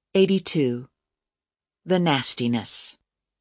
82. The Nastiness.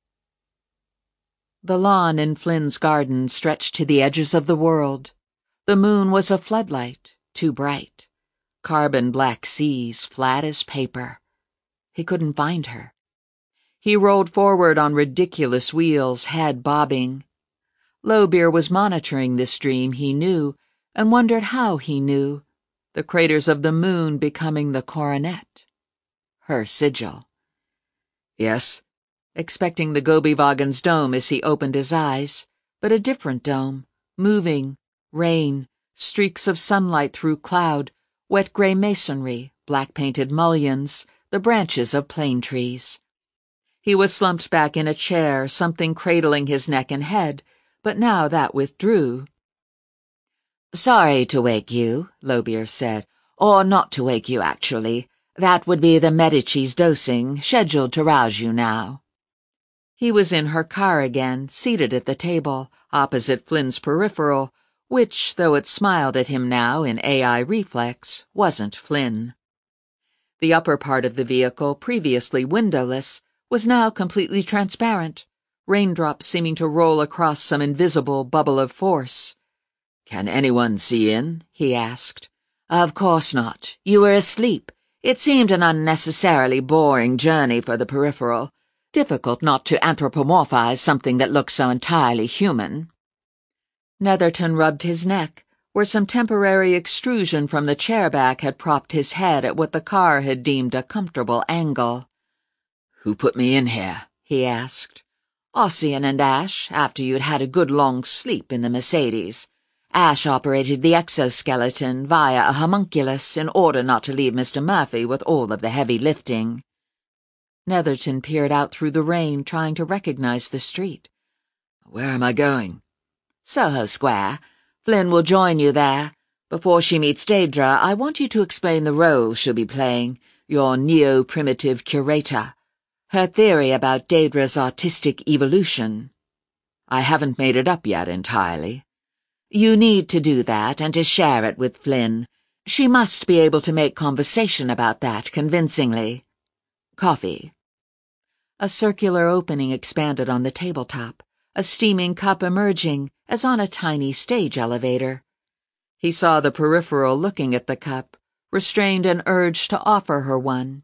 The lawn in Flynn's garden stretched to the edges of the world. The moon was a floodlight, too bright. Carbon-black seas, flat as paper. He couldn't find her. He rolled forward on ridiculous wheels, head bobbing. Lowbeer was monitoring this dream, he knew, and wondered how he knew. The craters of the moon becoming the coronet. Her sigil. Yes? Expecting the Gobivagan's dome as he opened his eyes, but a different dome, moving, rain, streaks of sunlight through cloud, wet gray masonry, black-painted mullions, the branches of plane trees. He was slumped back in a chair, something cradling his neck and head, but now that withdrew. "Sorry to wake you," Lowbeer said. "Or not to wake you, actually. That would be the Medici's dosing, scheduled to rouse you now." He was in her car again, seated at the table, opposite Flynn's peripheral, which, though it smiled at him now in AI reflex, wasn't Flynn. The upper part of the vehicle, previously windowless, was now completely transparent, raindrops seeming to roll across some invisible bubble of force. "Can anyone see in?" he asked. "Of course not. You were asleep. It seemed an unnecessarily boring journey for the peripheral. Difficult not to anthropomorphize something that looks so entirely human." Netherton rubbed his neck, where some temporary extrusion from the chair back had propped his head at what the car had deemed a comfortable angle. "Who put me in here?" he asked. "Ossian and Ash, after you'd had a good long sleep in the Mercedes. Ash operated the exoskeleton via a homunculus in order not to leave Mr. Murphy with all of the heavy lifting." Netherton peered out through the rain, trying to recognize the street. "Where am I going?" "Soho Square. Flynn will join you there. Before she meets Daedra, I want you to explain the role she'll be playing, your neo-primitive curator. Her theory about Daedra's artistic evolution." "I haven't made it up yet entirely." "You need to do that and to share it with Flynn. She must be able to make conversation about that convincingly. Coffee." A circular opening expanded on the tabletop, a steaming cup emerging, as on a tiny stage elevator. He saw the peripheral looking at the cup, restrained an urge to offer her one.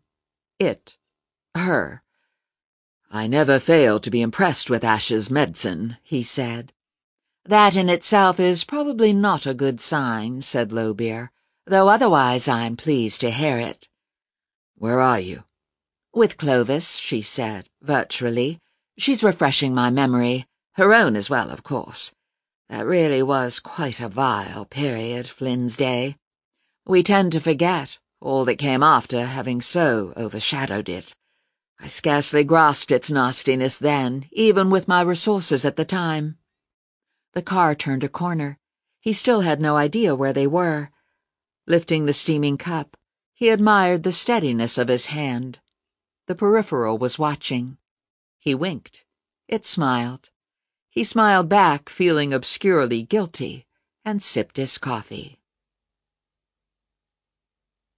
Her. "I never fail to be impressed with Ash's medicine," he said. "That in itself is probably not a good sign," said Lowbeer, "though otherwise I'm pleased to hear it." "Where are you?" "With Clovis," she said, virtually. "She's refreshing my memory. Her own as well, of course. That really was quite a vile period, Flynn's day. We tend to forget, all that came after having so overshadowed it. I scarcely grasped its nastiness then, even with my resources at the time." The car turned a corner. He still had no idea where they were. Lifting the steaming cup, he admired the steadiness of his hand. The peripheral was watching. He winked. It smiled. He smiled back, feeling obscurely guilty, and sipped his coffee.